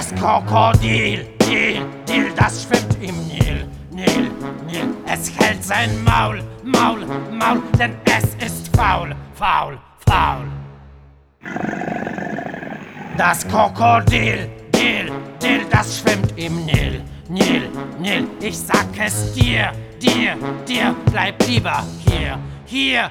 Das Krokodil, Dil, das schwimmt im Nil, Nil. Es hält sein Maul, denn es ist faul. Das Krokodil, Dil, das schwimmt im Nil, Nil. Ich sag es dir, bleib lieber hier.